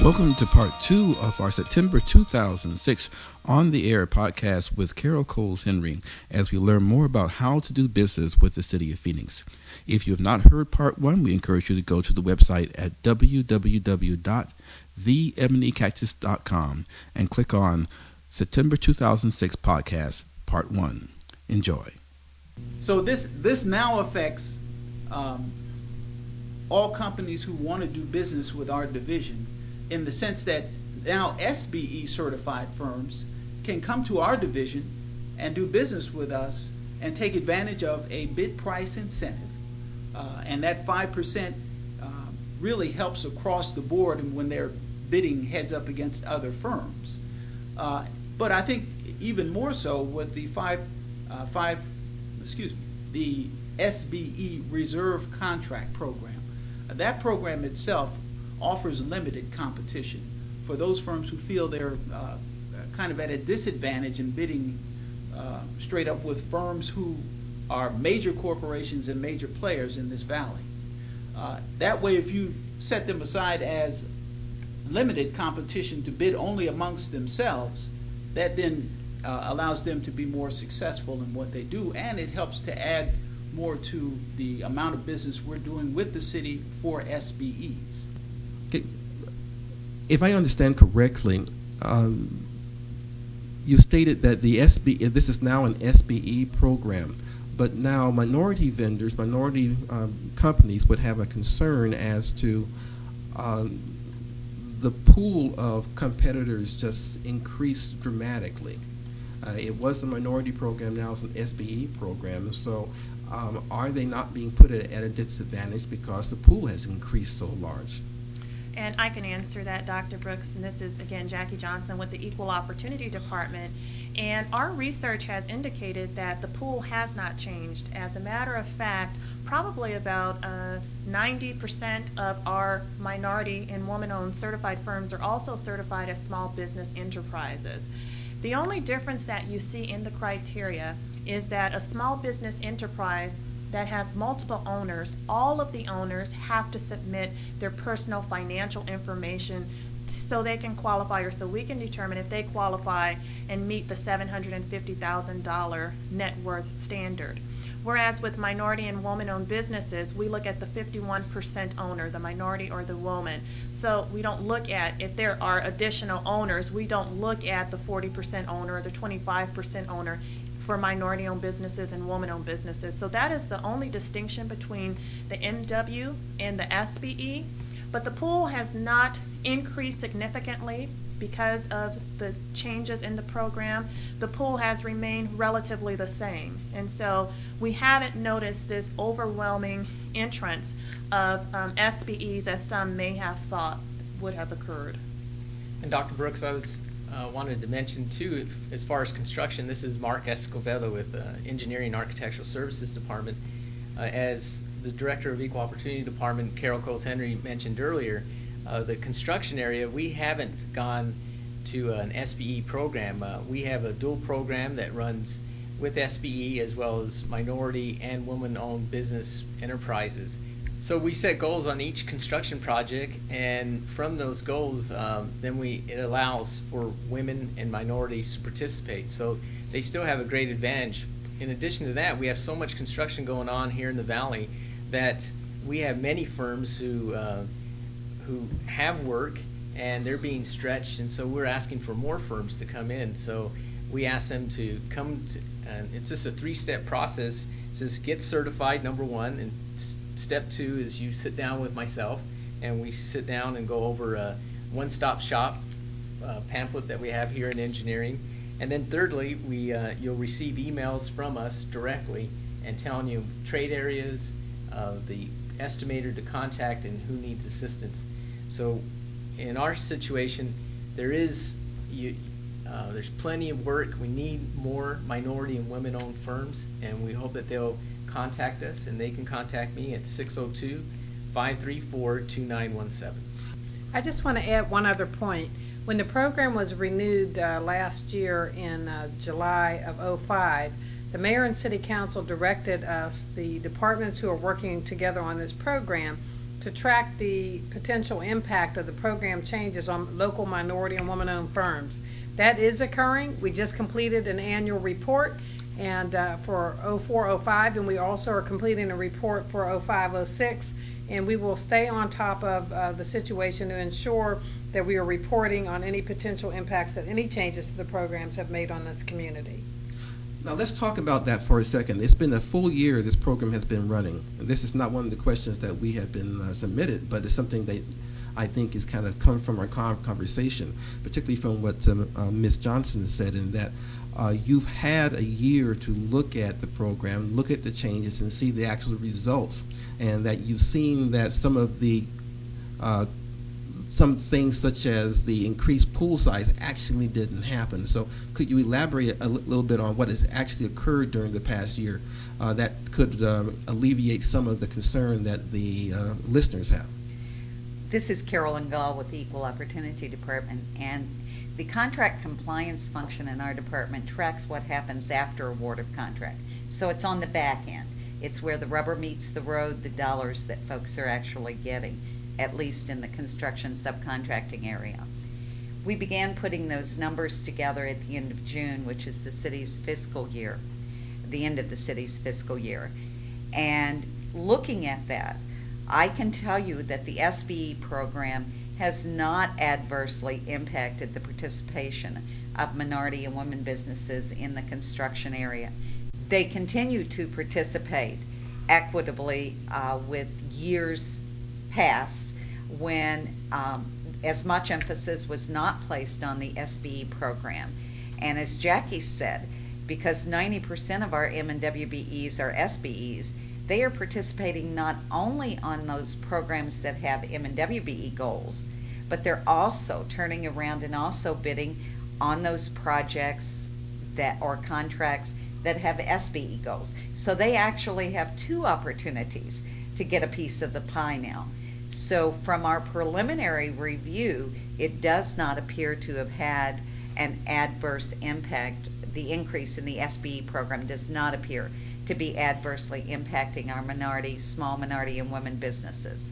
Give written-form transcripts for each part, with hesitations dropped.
Welcome to part 2 of our September 2006 On the Air podcast with Carol Coles Henry as we learn more about how to do business with the City of Phoenix. If you have not heard part 1, we encourage you to go to the website at www.theebonycactus.com and click on September 2006 podcast part 1. Enjoy. So this now affects all companies who want to do business with our division, in the sense that now SBE certified firms can come to our division and do business with us and take advantage of a bid price incentive. And that 5% really helps across the board and when they're bidding heads up against other firms. But I think even more so with the the SBE Reserve Contract Program. That program itself offers limited competition for those firms who feel they're kind of at a disadvantage in bidding straight up with firms who are major corporations and major players in this valley. That way, if you set them aside as limited competition to bid only amongst themselves, that then allows them to be more successful in what they do, and it helps to add more to the amount of business we're doing with the city for SBEs. Okay. If I understand correctly, you stated that the this is now an SBE program, but now minority vendors, minority companies would have a concern as to the pool of competitors just increased dramatically. It was a minority program, now it's an SBE program. So are they not being put at a disadvantage because the pool has increased so large? And I can answer that, Dr. Brooks. And this is, again, Jackie Johnson with the Equal Opportunity Department. And our research has indicated that the pool has not changed. As a matter of fact, probably about 90% of our minority and woman-owned certified firms are also certified as small business enterprises. The only difference that you see in the criteria is that a small business enterprise that has multiple owners, all of the owners have to submit their personal financial information so they can qualify, or so we can determine if they qualify and meet the $750,000 net worth standard. Whereas with minority and woman-owned businesses, we look at the 51% owner, the minority or the woman. So we don't look at if there are additional owners. We don't look at the 40% owner or the 25% owner for minority-owned businesses and woman-owned businesses. So that is the only distinction between the MW and the SBE. But the pool has not increased significantly because of the changes in the program. The pool has remained relatively the same. And so we haven't noticed this overwhelming entrance of SBEs as some may have thought would have occurred. And Dr. Brooks, I wanted to mention too, as far as construction, this is Mark Escovedo with the Engineering and Architectural Services Department. As the Director of Equal Opportunity Department, Carol Coles Henry, mentioned earlier, the construction area, we haven't gone to an SBE program. We have a dual program that runs with SBE as well as minority and woman-owned business enterprises. So we set goals on each construction project, and from those goals, it allows for women and minorities to participate. So they still have a great advantage. In addition to that, we have so much construction going on here in the Valley that we have many firms who have work and they're being stretched, and so we're asking for more firms to come in. So we ask them to come to, and it's just a 3-step process. It says get certified, number 1, and step 2 is you sit down with myself and we sit down and go over a one-stop shop pamphlet that we have here in engineering. And then thirdly, you'll receive emails from us directly and telling you trade areas, the estimator to contact, and who needs assistance. So in our situation, there's plenty of work. We need more minority and women-owned firms, and we hope that they'll contact us, and they can contact me at 602-534-2917. I just want to add one other point. When the program was renewed last year in July of 2005, the mayor and city council directed us, the departments who are working together on this program, to track the potential impact of the program changes on local minority and woman-owned firms. That is occurring. We just completed an annual report and for 04-05, and we also are completing a report for 05-06, and we will stay on top of the situation to ensure that we are reporting on any potential impacts that any changes to the programs have made on this community. Now let's talk about that for a second. It's been a full year this program has been running. And this is not one of the questions that we have been submitted, but it's something that I think is kind of come from our conversation, particularly from what Ms. Johnson said, in that you've had a year to look at the program, look at the changes, and see the actual results, and that you've seen that some things such as the increased pool size actually didn't happen. So could you elaborate a little bit on what has actually occurred during the past year that could alleviate some of the concern that the listeners have? This is Carolyn Gall with the Equal Opportunity Department, and the contract compliance function in our department tracks what happens after award of contract. So it's on the back end. It's where the rubber meets the road, the dollars that folks are actually getting, at least in the construction subcontracting area. We began putting those numbers together at the end of June, which is the city's fiscal year, the end of the city's fiscal year. And looking at that, I can tell you that the SBE program has not adversely impacted the participation of minority and women businesses in the construction area. They continue to participate equitably with years past when as much emphasis was not placed on the SBE program. And as Jackie said, because 90% of our M&WBEs are SBEs, they are participating not only on those programs that have M&WBE goals, but they're also turning around and also bidding on those projects that or contracts that have SBE goals. So they actually have two opportunities to get a piece of the pie now. So from our preliminary review, it does not appear to have had an adverse impact. The increase in the SBE program does not appear to be adversely impacting our minority, small minority, and women businesses.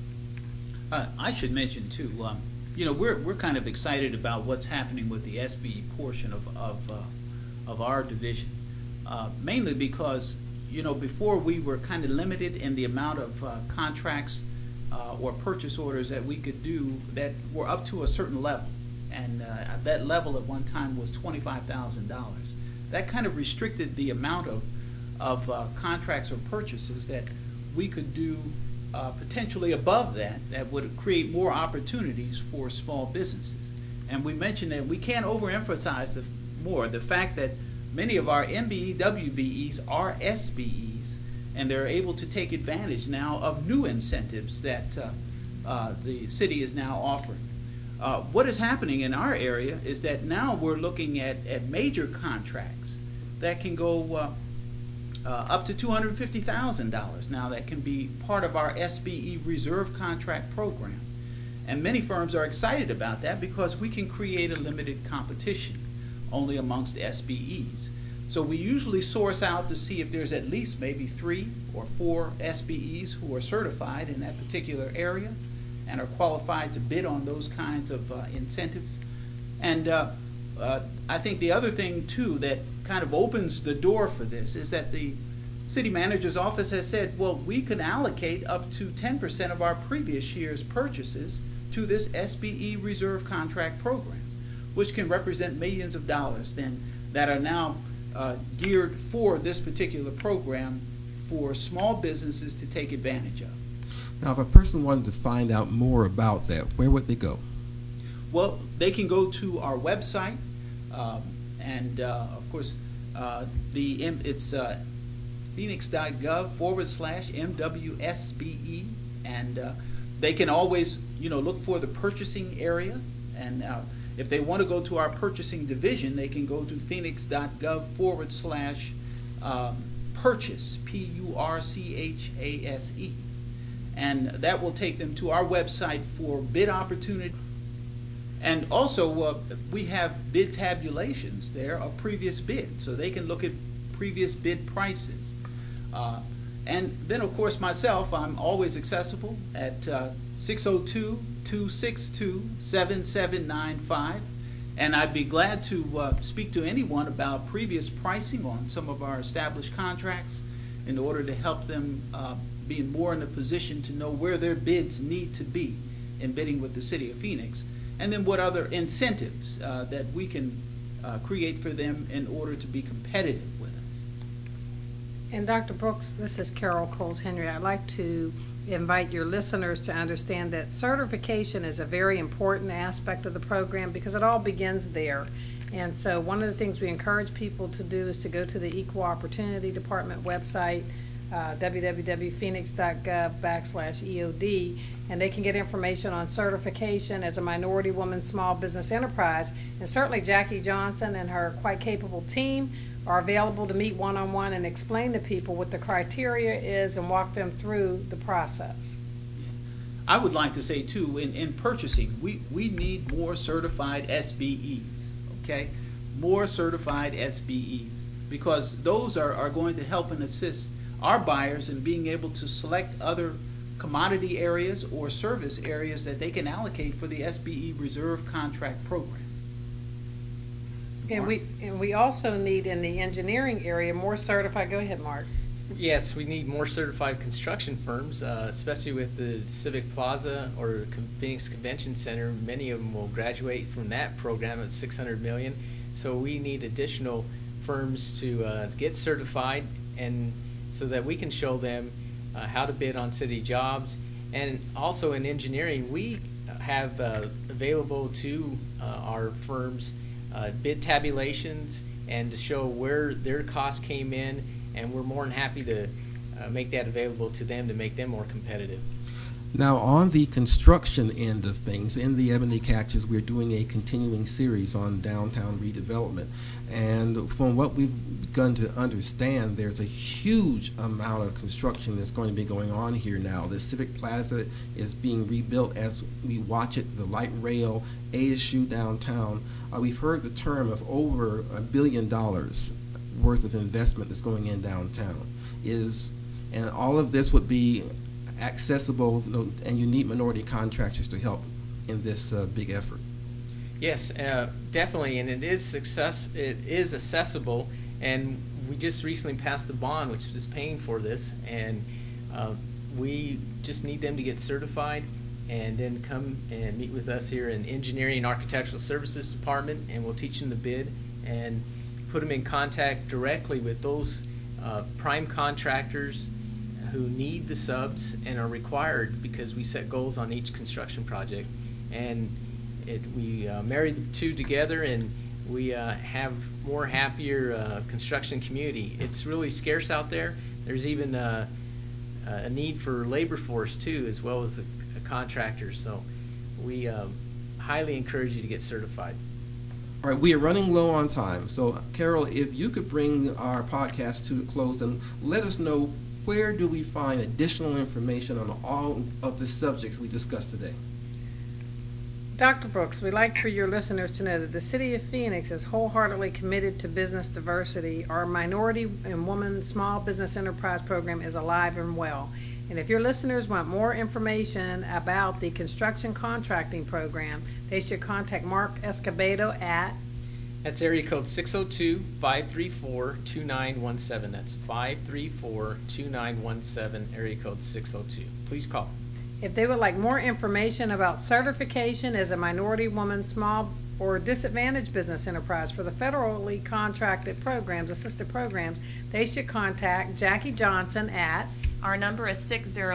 I should mention too, we're kind of excited about what's happening with the SBE portion of our division, mainly because before we were kind of limited in the amount of contracts or purchase orders that we could do that were up to a certain level, and that level at one time was $25,000. That kind of restricted the amount of contracts or purchases that we could do potentially above that would create more opportunities for small businesses. And we mentioned that we can't overemphasize the fact that many of our MBE, WBEs are SBEs, and they're able to take advantage now of new incentives that the city is now offering. What is happening in our area is that now we're looking at major contracts that can go up to $250,000 now, that can be part of our SBE reserve contract program. And many firms are excited about that because we can create a limited competition only amongst SBEs. So we usually source out to see if there's at least maybe 3 or 4 SBEs who are certified in that particular area and are qualified to bid on those kinds of incentives. And I think the other thing too that kind of opens the door for this is that the city manager's office has said, well, we can allocate up to 10% of our previous year's purchases to this SBE reserve contract program, which can represent millions of dollars then that are now geared for this particular program for small businesses to take advantage of. Now, if a person wanted to find out more about that, where would they go? Well, they can go to our website, and of course, it's phoenix.gov/MWSBE, and they can always, look for the purchasing area, and if they want to go to our purchasing division, they can go to phoenix.gov/purchase, PURCHASE, and that will take them to our website for bid opportunity. And also, we have bid tabulations there of previous bids, so they can look at previous bid prices. And then, of course, myself, I'm always accessible at 602-262-7795. And I'd be glad to speak to anyone about previous pricing on some of our established contracts in order to help them be more in a position to know where their bids need to be in bidding with the City of Phoenix. And then what other incentives that we can create for them in order to be competitive with us. And Dr. Brooks, this is Carol Coles Henry. I'd like to invite your listeners to understand that certification is a very important aspect of the program because it all begins there. And so one of the things we encourage people to do is to go to the Equal Opportunity Department website, www.phoenix.gov/EOD, and they can get information on certification as a minority woman small business enterprise. And certainly Jackie Johnson and her quite capable team are available to meet one-on-one and explain to people what the criteria is and walk them through the process. I would like to say, too, in purchasing, we need more certified SBEs, okay? More certified SBEs, because those are going to help and assist our buyers in being able to select other commodity areas or service areas that they can allocate for the SBE Reserve Contract Program. And we also need in the engineering area more certified. Go ahead, Mark. Yes, we need more certified construction firms, especially with the Civic Plaza or Phoenix Convention Center. Many of them will graduate from that program at $600 million. So we need additional firms to get certified, and so that we can show them how to bid on city jobs. And also in engineering, we have available to our firms bid tabulations and to show where their costs came in, and we're more than happy to make that available to them to make them more competitive. Now, on the construction end of things, in the Ebony Cactus, we're doing a continuing series on downtown redevelopment. And from what we've begun to understand, there's a huge amount of construction that's going to be going on here now. The Civic Plaza is being rebuilt as we watch it, the light rail, ASU downtown. We've heard the term of over $1 billion worth of investment that's going in downtown. And all of this would be accessible, and you need minority contractors to help in this big effort. Yes, definitely, and it is accessible, and we just recently passed a bond which is paying for this, and we just need them to get certified and then come and meet with us here in Engineering and Architectural Services Department, and we'll teach them the bid and put them in contact directly with those prime contractors who need the subs and are required, because we set goals on each construction project, and we marry the two together, and we have more happier construction community. It's really scarce out there. There's even a need for labor force too, as well as the contractors. So we highly encourage you to get certified. All right, we are running low on time. So, Carol, if you could bring our podcast to a close and let us know, where do we find additional information on all of the subjects we discussed today? Dr. Brooks, we'd like for your listeners to know that the City of Phoenix is wholeheartedly committed to business diversity. Our Minority and Woman Small Business Enterprise Program is alive and well. And if your listeners want more information about the construction contracting program, they should contact Mark Escobedo at... That's area code 602-534-2917. That's 534-2917, area code 602. Please call. If they would like more information about certification as a minority woman, small or disadvantaged business enterprise for the federally contracted programs, assisted programs, they should contact Jackie Johnson at... Our number is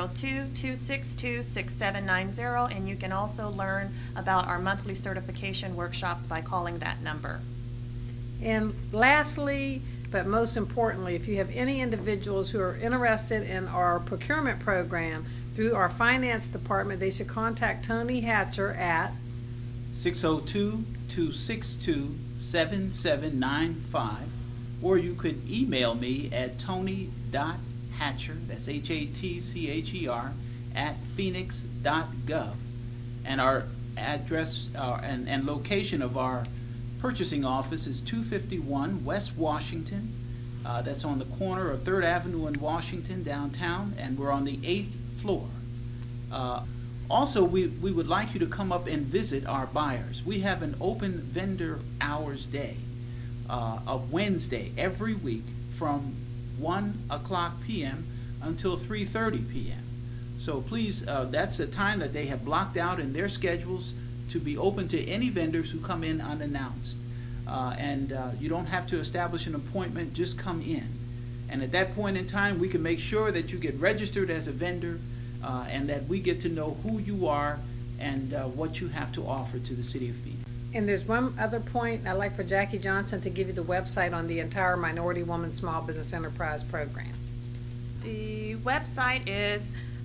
602-262-6790, and you can also learn about our monthly certification workshops by calling that number. And lastly, but most importantly, if you have any individuals who are interested in our procurement program through our finance department, they should contact Tony Hatcher at 602-262-7795, or you could email me at tony.hatcher, that's HATCHER, at phoenix.gov. And our address and location of our purchasing office is 251 West Washington, That's on the corner of 3rd Avenue and Washington downtown, and we're on the 8th floor. Also, we would like you to come up and visit our buyers. We have an open vendor hours day of Wednesday every week from 1 o'clock p.m. until 3:30 p.m. So please, that's a time that they have blocked out in their schedules to be open to any vendors who come in unannounced. And you don't have to establish an appointment, just come in. And at that point in time, we can make sure that you get registered as a vendor and that we get to know who you are and what you have to offer to the city of Phoenix. And there's one other point I'd like for Jackie Johnson to give you the website on the entire Minority Woman Small Business Enterprise Program. The website is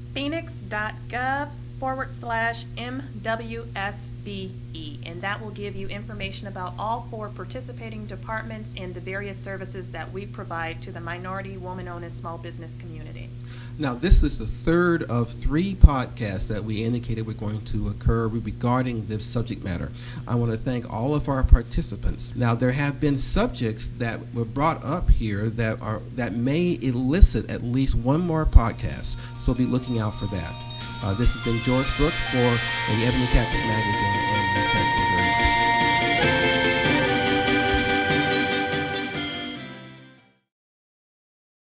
phoenix.gov/MWSBE, and that will give you information about all 4 participating departments and the various services that we provide to the minority, woman-owned, and small business community. Now, this is the third of 3 podcasts that we indicated were going to occur regarding this subject matter. I want to thank all of our participants. Now, there have been subjects that were brought up here that may elicit at least one more podcast, so be looking out for that. This has been George Brooks for the Ebony Cactus Magazine, and we thank you very much.